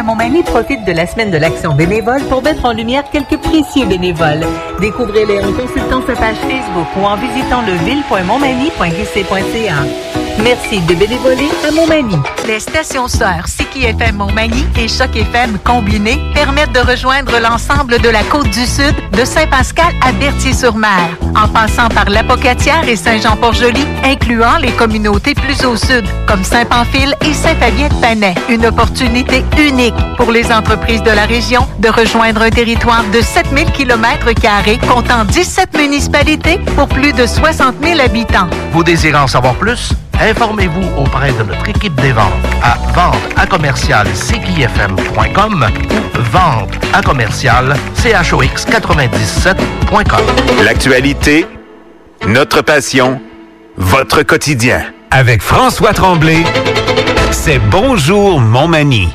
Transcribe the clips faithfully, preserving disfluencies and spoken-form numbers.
Montmagny profite de la semaine de l'action bénévole pour mettre en lumière quelques précieux bénévoles. Découvrez-les en consultant sa page Facebook ou en visitant le ville point montmagny point q c point c a. Merci de bénévoler à Montmagny. Les stations sœurs Siki F M Montmagny et Choc F M combinées permettent de rejoindre l'ensemble de la Côte-du-Sud, de Saint-Pascal à Berthier-sur-Mer, en passant par l'Apocatière et Saint-Jean-Port-Joli, incluant les communautés plus au sud, comme Saint-Pamphile et Saint-Fabien-de-Panay. Une opportunité unique pour les entreprises de la région de rejoindre un territoire de sept mille kilomètres carrés, comptant dix-sept municipalités pour plus de soixante mille habitants. Vous désirez en savoir plus? Informez-vous auprès de notre équipe des ventes à vente à commercial c q f m point com ou vente à commercial c h o x quatre-vingt-dix-sept point com. L'actualité, notre passion, votre quotidien. Avec François Tremblay, c'est Bonjour Montmagny.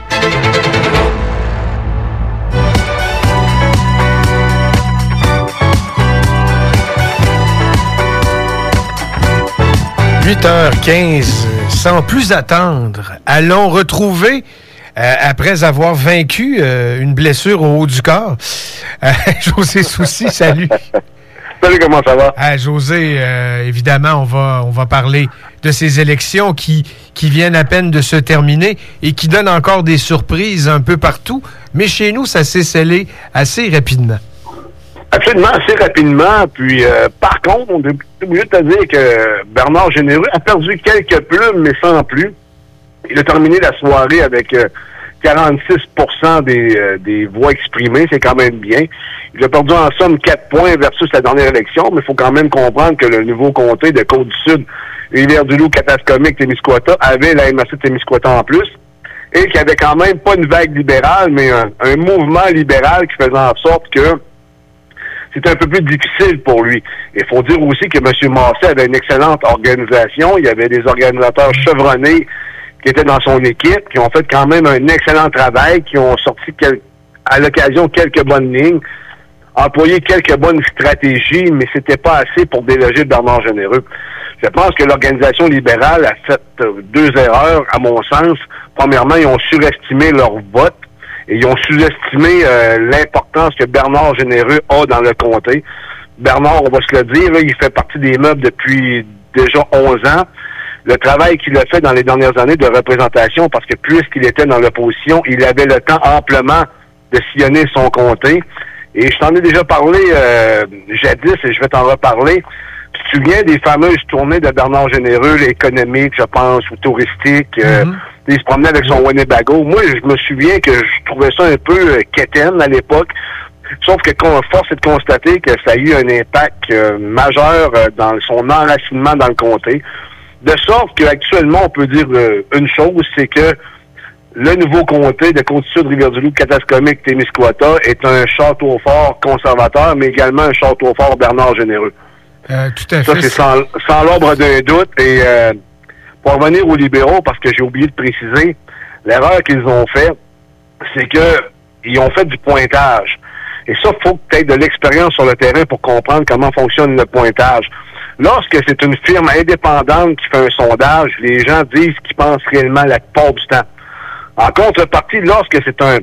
huit heures quinze, sans plus attendre, allons retrouver, euh, après avoir vaincu euh, une blessure au haut du corps, euh, José Soucy, salut. Salut, comment ça va? Ah, José, euh, évidemment, on va, on va parler de ces élections qui, qui viennent à peine de se terminer et qui donnent encore des surprises un peu partout, mais chez nous, ça s'est scellé assez rapidement. Absolument, assez rapidement. Puis, euh, par contre, on est obligé de te dire que Bernard Généreux a perdu quelques plumes, mais sans plus. Il a terminé la soirée avec euh, quarante-six pour cent des, euh, des voix exprimées. C'est quand même bien. Il a perdu en somme quatre points versus la dernière élection, mais il faut quand même comprendre que le nouveau comté de Côte-du-Sud, Rivière-du-Loup, Katascomique, Témiscouata, avait la M A C de Témiscouata en plus. Et qu'il n'y avait quand même pas une vague libérale, mais un, un mouvement libéral qui faisait en sorte que c'était un peu plus difficile pour lui. Il faut dire aussi que M. Massé avait une excellente organisation. Il y avait des organisateurs chevronnés qui étaient dans son équipe, qui ont fait quand même un excellent travail, qui ont sorti quel- à l'occasion quelques bonnes lignes, employé quelques bonnes stratégies, mais c'était pas assez pour déloger Bernard Généreux. Je pense que l'organisation libérale a fait deux erreurs, à mon sens. Premièrement, ils ont surestimé leur vote. Et ils ont sous-estimé euh, l'importance que Bernard Généreux a dans le comté. Bernard, on va se le dire, là, il fait partie des meubles depuis déjà onze ans. Le travail qu'il a fait dans les dernières années de représentation, parce que puisqu'il était dans l'opposition, il avait le temps amplement de sillonner son comté. Et je t'en ai déjà parlé euh, jadis, et je vais t'en reparler. Tu te souviens des fameuses tournées de Bernard Généreux, économiques, je pense, ou touristiques, euh, mm-hmm. Il se promenait avec son Winnebago. Moi, je me souviens que je trouvais ça un peu euh, quétaine à l'époque. Sauf que force est de constater que ça a eu un impact euh, majeur euh, dans son enracinement dans le comté. De sorte qu'actuellement, on peut dire euh, une chose, c'est que le nouveau comté de Côte-du-Sud, Rivière-du-Loup, Katascomique, Témiscouata est un château fort conservateur, mais également un château fort Bernard Généreux. Euh, tout à ça, fait. c'est sans, sans l'ombre d'un doute. Et euh, pour revenir aux libéraux, parce que j'ai oublié de préciser, l'erreur qu'ils ont fait, c'est que ils ont fait du pointage. Et ça, il faut que tu aies de l'expérience sur le terrain pour comprendre comment fonctionne le pointage. Lorsque c'est une firme indépendante qui fait un sondage, les gens disent qu'ils pensent réellement la plupart du temps. En contrepartie, lorsque c'est un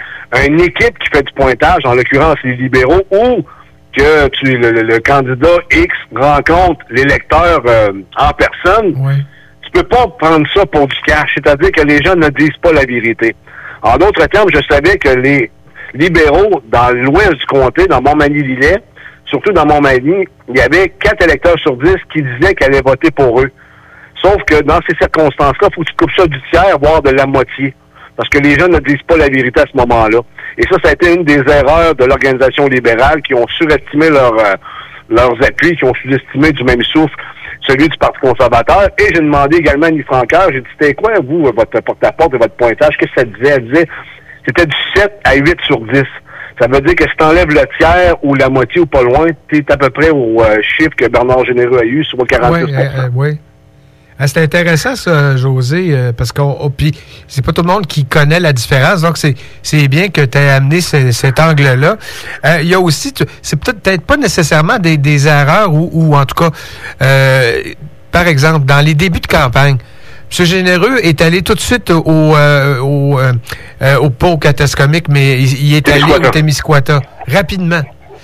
une équipe qui fait du pointage, en l'occurrence les libéraux, ou que tu le, le, le candidat X rencontre l'électeur euh, en personne, oui. Tu peux pas prendre ça pour du cash. C'est-à-dire que les gens ne disent pas la vérité. En d'autres termes, je savais que les libéraux, dans l'ouest du comté, dans Montmagny-Lillet, surtout dans Montmagny, il y avait quatre électeurs sur dix qui disaient qu'ils allaient voter pour eux. Sauf que dans ces circonstances-là, il faut que tu coupes ça du tiers, voire de la moitié. Parce que les gens ne disent pas la vérité à ce moment-là. Et ça, ça a été une des erreurs de l'organisation libérale qui ont surestimé leur, euh, leurs appuis, qui ont sous-estimé du même souffle celui du Parti conservateur. Et j'ai demandé également à Annie Francaire, j'ai dit, c'était quoi, vous, votre porte-à-porte et votre pointage? Qu'est-ce que ça disait? Elle disait, c'était du sept à huit sur dix. Ça veut dire que si tu enlèves le tiers ou la moitié ou pas loin, tu es à peu près au euh, chiffre que Bernard Généreux a eu, sur quarante-six pour cent. Oui, euh, oui. Ah, c'est intéressant, ça, José, euh, parce qu'on oh, puis c'est pas tout le monde qui connaît la différence, donc c'est c'est bien que tu aies amené ce, cet angle-là. Il euh, y a aussi, tu, c'est peut-être, peut-être pas nécessairement des, des erreurs ou, ou en tout cas, euh, par exemple, dans les débuts de campagne, M. Généreux est allé tout de suite au, euh, au, euh, euh, au pas au Katascomique, mais il, il est allé au Témiscouata, rapidement.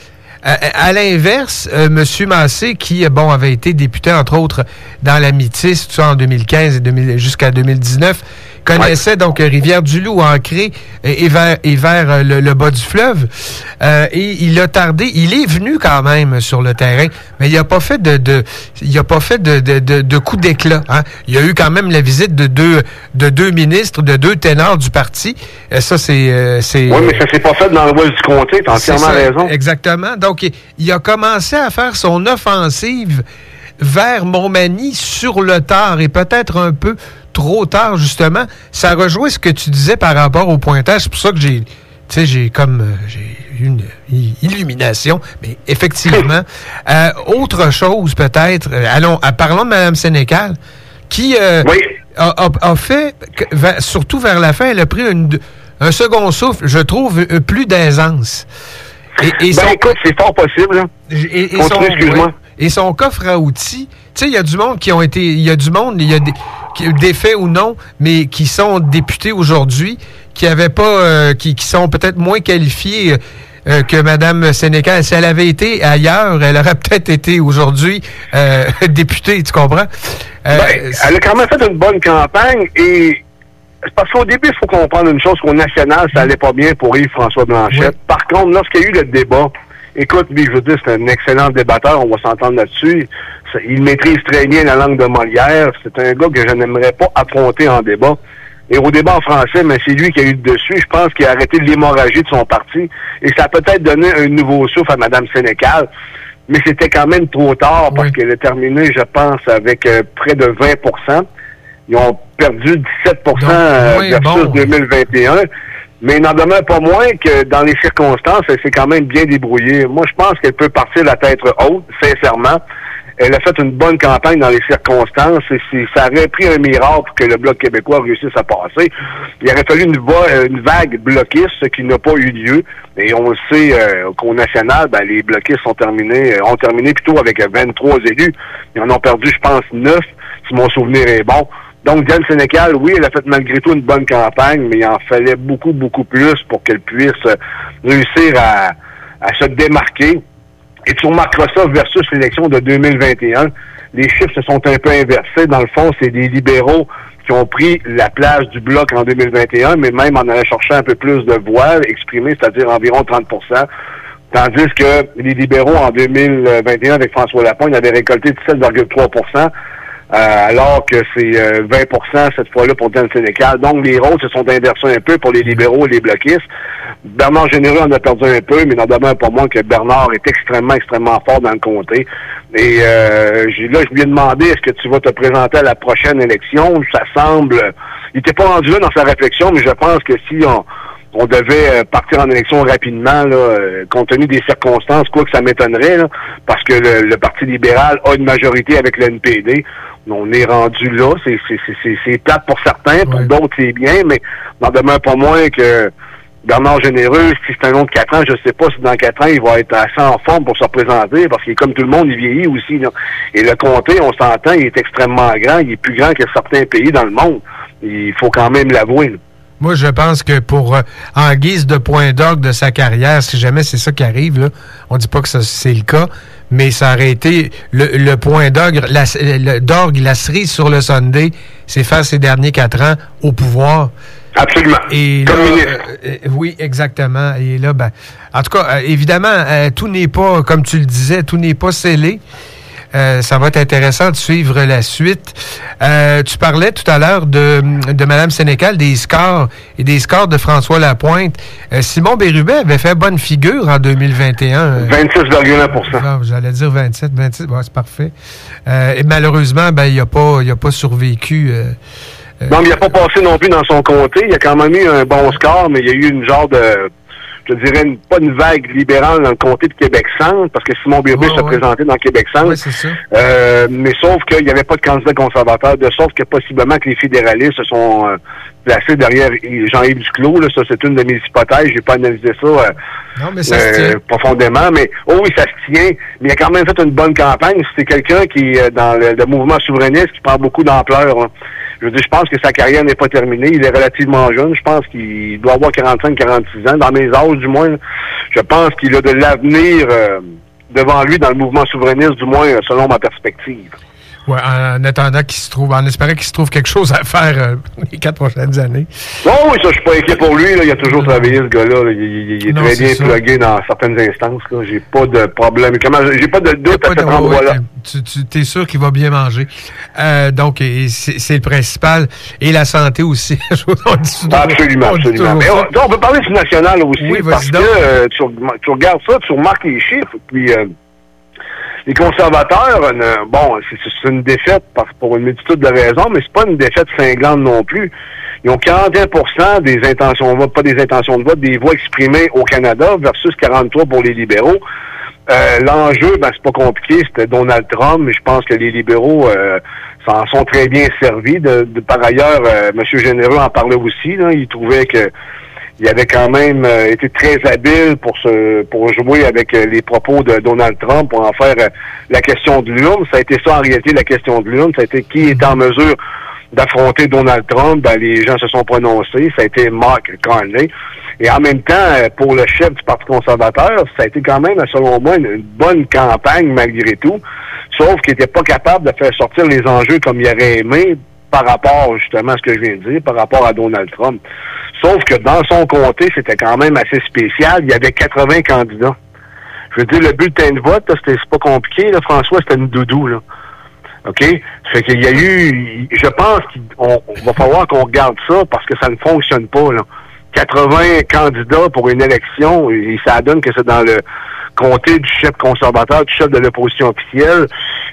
À, à l'inverse, euh, M. Massé, qui bon avait été député, entre autres, dans la Métis, tout ça en deux mille quinze et deux mille, jusqu'à deux mille dix-neuf, connaissait ouais. donc Rivière-du-Loup, ancré et vers, et vers le, le bas du fleuve. Euh, et il a tardé, il est venu quand même sur le terrain, mais il n'a pas fait de, de il a pas fait de, de, de, de coup d'éclat. Hein. Il y a eu quand même la visite de deux de deux ministres, de deux ténors du parti. Et ça, c'est, euh, c'est. Oui, mais ça s'est pas fait dans l'ouest du comté, t'as entièrement raison. Exactement. Donc, il, il a commencé à faire son offensive vers Montmagny sur le tard et peut-être un peu trop tard, justement. Ça rejoint ce que tu disais par rapport au pointage. C'est pour ça que j'ai, tu sais, j'ai comme, euh, j'ai une illumination. Mais effectivement, euh, autre chose peut-être, euh, allons, euh, parlons de Mme Sénécal, qui euh, oui. a, a, a fait, que, surtout vers la fin, elle a pris une, un second souffle, je trouve, euh, plus d'aisance. Et, et ben son... écoute, c'est fort possible. Hein. Et, et Continue, son, excuse-moi. Ouais, et son coffre à outils, tu sais, il y a du monde qui ont été, il y a du monde, il y a des, des faits ou non, mais qui sont députés aujourd'hui, qui avaient pas, euh, qui, qui sont peut-être moins qualifiés euh, que Mme Sénécal. Si elle avait été ailleurs, elle aurait peut-être été aujourd'hui euh, députée, tu comprends? Euh, ben, elle a quand même fait une bonne campagne et parce qu'au début, il faut comprendre une chose, qu'au national, ça allait pas bien pour Yves-François Blanchet. Oui. Par contre, lorsqu'il y a eu le débat, écoute, lui, je veux dire, c'est un excellent débatteur, on va s'entendre là-dessus. Il maîtrise très bien la langue de Molière. C'est un gars que je n'aimerais pas affronter en débat. Et au débat en français, mais c'est lui qui a eu le dessus. Je pense qu'il a arrêté l'hémorragie de son parti. Et ça a peut-être donné un nouveau souffle à Mme Sénécal. Mais c'était quand même trop tard parce oui. qu'elle a terminé, je pense, avec euh, près de vingt pour cent. Ils ont perdu dix-sept pour cent Donc, oui, versus bon. deux mille vingt et un. Mais il n'en demeure pas moins que dans les circonstances, elle s'est quand même bien débrouillée. Moi, je pense qu'elle peut partir la tête haute, sincèrement. Elle a fait une bonne campagne dans les circonstances. Et si ça aurait pris un miracle pour que le Bloc québécois réussisse à passer, il aurait fallu une, va- une vague bloquiste, ce qui n'a pas eu lieu. Et on le sait euh, qu'au national, ben, les bloquistes sont terminés, ont terminé plutôt avec vingt-trois élus. Ils en ont perdu, je pense, neuf, si mon souvenir est bon. Donc, Diane Sénécal, oui, elle a fait malgré tout une bonne campagne, mais il en fallait beaucoup, beaucoup plus pour qu'elle puisse réussir à, à se démarquer. Et tu remarqueras ça versus l'élection de deux mille vingt et un. Les chiffres se sont un peu inversés. Dans le fond, c'est des libéraux qui ont pris la place du Bloc en deux mille vingt et un, mais même en allant chercher un peu plus de voix exprimées, c'est-à-dire environ trente pour cent. Tandis que les libéraux, en deux mille vingt et un, avec François Lapointe, avaient récolté dix-sept virgule trois pour cent. Euh, alors que c'est euh, vingt pour cent cette fois-là pour Dan Sénécal. Donc, les rôles se sont inversés un peu pour les libéraux et les bloquistes. Bernard Généreux en a perdu un peu, mais il n'en demeure pas moins que Bernard est extrêmement, extrêmement fort dans le comté. Et euh, j'ai, là, je lui ai demandé, est-ce que tu vas te présenter à la prochaine élection? Ça semble... Il n'était pas rendu là dans sa réflexion, mais je pense que si on... on devait partir en élection rapidement, là, compte tenu des circonstances, quoi que ça m'étonnerait, là, parce que le, le Parti libéral a une majorité avec le N P D. On est rendu là. C'est, c'est, c'est, c'est plate pour certains, pour ouais. d'autres, c'est bien, mais n'en demeure pas moins que Bernard Généreux, si c'est un autre quatre ans, je sais pas si dans quatre ans, il va être assez en forme pour se représenter, parce qu'il est comme tout le monde, il vieillit aussi. Là. Et le comté, on s'entend, il est extrêmement grand. Il est plus grand que certains pays dans le monde. Il faut quand même l'avouer. Là. Moi, je pense que pour, euh, en guise de point d'orgue de sa carrière, si jamais c'est ça qui arrive, là, on dit pas que ça, c'est le cas, mais ça aurait été le, le point d'orgue, la, le, d'orgue, la cerise sur le Sunday, c'est faire ces derniers quatre ans au pouvoir. Absolument. Et là, euh, oui, exactement. Et là, ben, en tout cas, euh, évidemment, euh, tout n'est pas, comme tu le disais, tout n'est pas scellé. Euh, ça va être intéressant de suivre la suite. Euh, tu parlais tout à l'heure de, de Mme Sénécal, des scores et des scores de François Lapointe. Euh, Simon Bérubet avait fait bonne figure en deux mille vingt et un. vingt-six virgule un pour cent. Ah, j'allais dire vingt-sept, vingt-six, bon, c'est parfait. Euh, et malheureusement, ben il n'a pas, il a pas survécu. Euh, euh, non, mais il n'a pas passé non plus dans son comté. Il a quand même eu un bon score, mais il y a eu une genre de... je dirais, une, pas une vague libérale dans le comté de Québec-Centre, parce que Simon Bérubet oh, se ouais. présentait dans Québec-Centre. Oui, c'est ça. Euh, mais sauf qu'il n'y avait pas de candidat conservateur, de sorte que possiblement que les fédéralistes se sont euh, placés derrière Jean-Yves Duclos. Là, ça, c'est une de mes hypothèses. Je n'ai pas analysé ça, euh, non, mais ça euh, se profondément. Mais oh oui, ça se tient. Mais il a quand même fait une bonne campagne. C'est quelqu'un qui, euh, dans le, le mouvement souverainiste, qui prend beaucoup d'ampleur. Hein. Je veux dire, je pense que sa carrière n'est pas terminée. Il est relativement jeune. Je pense qu'il doit avoir quarante-cinq quarante-six ans. Dans mes âges, du moins, je pense qu'il a de l'avenir euh, devant lui dans le mouvement souverainiste, du moins, selon ma perspective. Ouais, en attendant qu'il se trouve, en espérant qu'il se trouve quelque chose à faire euh, les quatre prochaines années. Oh oui, ça, je suis pas inquiet pour lui. Là. Il a toujours non. travaillé, ce gars-là. Là. Il, il, il est non, très bien plugué dans certaines instances. Là. J'ai pas de problème. Comment, j'ai pas de doute à cet endroit-là. Ouais, tu, tu t'es sûr qu'il va bien manger. Euh, donc, et c'est, c'est le principal. Et la santé aussi. on dit absolument, on absolument. Mais on, on peut parler du national aussi. Oui, parce que euh, tu, tu regardes ça, tu remarques les chiffres, puis... Euh, les conservateurs, euh, bon, c'est, c'est une défaite parce, pour une multitude de raisons, mais c'est pas une défaite cinglante non plus. Ils ont quarante et un pour cent des intentions de vote, pas des intentions de vote, des voix exprimées au Canada versus quarante-trois pour les libéraux. Euh, l'enjeu, ben c'est pas compliqué, c'était Donald Trump, mais je pense que les libéraux euh, s'en sont très bien servis. De, de par ailleurs, euh, M. Généreux en parlait aussi. Là, il trouvait que il avait quand même euh, été très habile pour se pour jouer avec euh, les propos de Donald Trump, pour en faire euh, la question de l'urne. Ça a été ça en réalité, la question de l'urne. Ça a été qui est en mesure d'affronter Donald Trump. Ben, les gens se sont prononcés. Ça a été Mark Carney. Et en même temps, euh, pour le chef du Parti conservateur, ça a été quand même, selon moi, une, une bonne campagne malgré tout. Sauf qu'il n'était pas capable de faire sortir les enjeux comme il aurait aimé par rapport justement à ce que je viens de dire, par rapport à Donald Trump. Sauf que dans son comté, c'était quand même assez spécial. Il y avait quatre-vingts candidats. Je veux dire, le bulletin de vote, là, c'était c'est pas compliqué. Là, François, c'était une doudou. Là. OK? Ça fait qu'il y a eu... Je pense qu'il on, on va falloir qu'on regarde ça parce que ça ne fonctionne pas. Là. quatre-vingts candidats pour une élection, et ça donne que c'est dans le comté du chef conservateur, du chef de l'opposition officielle.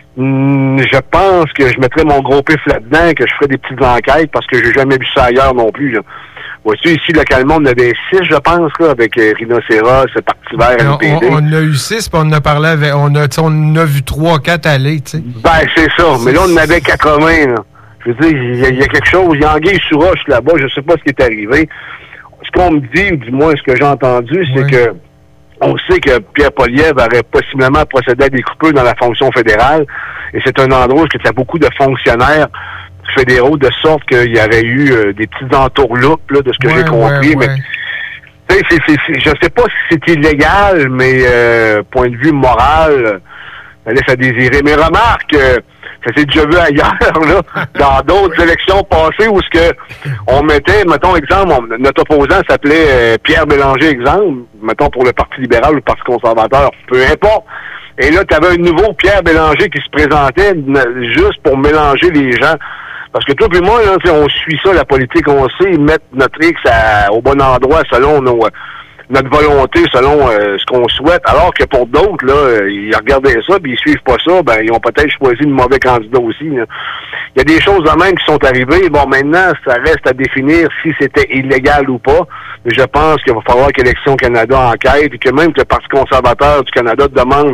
Hum, je pense que je mettrais mon gros pif là-dedans, que je ferais des petites enquêtes parce que j'ai jamais vu ça ailleurs non plus. Là. Voici, ici, localement, on en avait six, je pense, là, avec euh, Rhinocéros, Parti vert, N P D. On, on en a eu six, puis on en a parlé avec, on a, on en a vu trois, quatre aller, tu sais. Ben, c'est ça. C'est, mais là, on en avait quatre-vingts, là. Je veux dire, il y, y a quelque chose, il y a anguille sous roche là-bas, je sais pas ce qui est arrivé. Ce qu'on me dit, ou du moins ce que j'ai entendu, c'est oui. que on sait que Pierre Poilievre aurait possiblement procédé à des coupures dans la fonction fédérale, et c'est un endroit où il y a beaucoup de fonctionnaires fédéraux, de sorte qu'il y aurait eu euh, des petites entourloupes, là, de ce que ouais, j'ai compris, ouais, mais ouais. C'est, c'est, c'est, je sais pas si c'est illégal, mais euh, point de vue moral, ça laisse à désirer. Mais remarque, euh, ça s'est déjà vu ailleurs, là, dans d'autres élections passées où ce que on mettait, mettons, exemple, on, notre opposant s'appelait euh, Pierre Bélanger, exemple, mettons pour le Parti libéral ou le Parti conservateur, peu importe. Et là, tu avais un nouveau Pierre Bélanger qui se présentait juste pour mélanger les gens. Parce que toi et moi, là, on suit ça, la politique, on sait mettre notre X à, au bon endroit selon nos, notre volonté, selon euh, ce qu'on souhaite. Alors que pour d'autres, là, ils regardaient ça, puis ils suivent pas ça, ben ils ont peut-être choisi le mauvais candidat aussi. Là. Il y a des choses de même qui sont arrivées. Bon, maintenant, ça reste à définir si c'était illégal ou pas. Mais je pense qu'il va falloir qu'Élections Canada enquête et que même que le Parti conservateur du Canada demande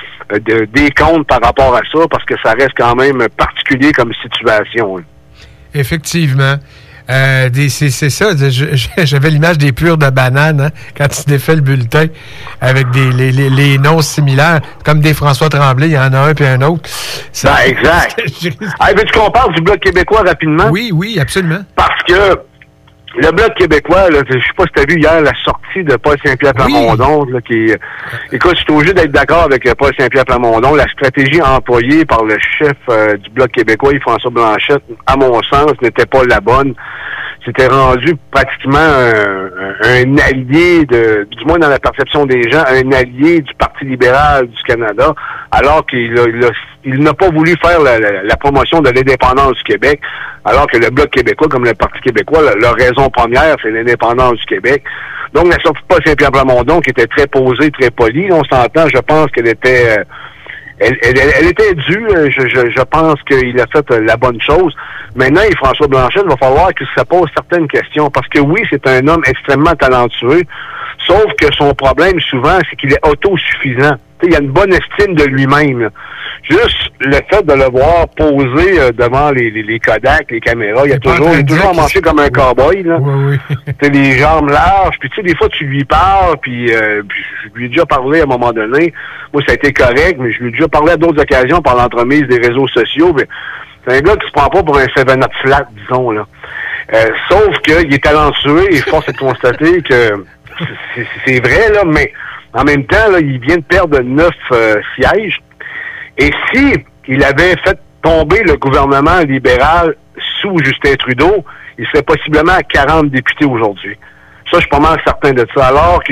De, des comptes par rapport à ça, parce que ça reste quand même particulier comme situation. Hein. Effectivement. Euh, des, c'est, c'est ça. Je, j'avais l'image des pures de banane, hein, quand tu défais le bulletin avec des les, les, les noms similaires, comme des François Tremblay, il y en a un puis un autre. Ça, ben, exact. Ah, veux-tu qu'on parle du Bloc québécois rapidement? Oui, oui, absolument. Parce que le Bloc québécois, là, je sais pas si tu as vu hier la sortie de Paul Saint-Pierre Plamondon, oui. là, qui écoute, je suis obligé d'être d'accord avec Paul Saint-Pierre Plamondon. La stratégie employée par le chef euh, du Bloc québécois, François Blanchette, à mon sens, n'était pas la bonne. C'était rendu pratiquement un, un allié, de, du moins dans la perception des gens, un allié du Parti libéral du Canada, alors qu'il a, il a, il n'a pas voulu faire la, la, la promotion de l'indépendance du Québec, alors que le Bloc québécois, comme le Parti québécois, la, leur raison première, c'est l'indépendance du Québec. Donc, la sortie de Paul Saint-Pierre Plamondon, qui était très posée, très polie, on s'entend, je pense qu'elle était... Euh, Elle, elle, elle était due, je, je, je pense qu'il a fait la bonne chose. Maintenant, et François Blanchet, il va falloir qu'il se pose certaines questions, parce que oui, c'est un homme extrêmement talentueux, sauf que son problème, souvent, c'est qu'il est autosuffisant. T'sais, il a une bonne estime de lui-même. Là. Juste le fait de le voir poser euh, devant les, les, les Kodak, les caméras, il a toujours, il a toujours marché comme un cow-boy, là. Oui, oui. T'sais, les jambes larges, puis tu sais, des fois, tu lui parles, puis euh, je lui ai déjà parlé à un moment donné. Moi, ça a été correct, mais je lui ai déjà parlé à d'autres occasions par l'entremise des réseaux sociaux. Mais C'est un gars qui se prend pas pour un seven-up flat, disons, là. Euh, sauf qu'il est talentueux et force est de constater que c'est, c'est vrai, là, mais en même temps, là, il vient de perdre neuf euh, sièges. Et si il avait fait tomber le gouvernement libéral sous Justin Trudeau, il serait possiblement à quarante députés aujourd'hui. Ça, je suis pas mal certain de ça. Alors que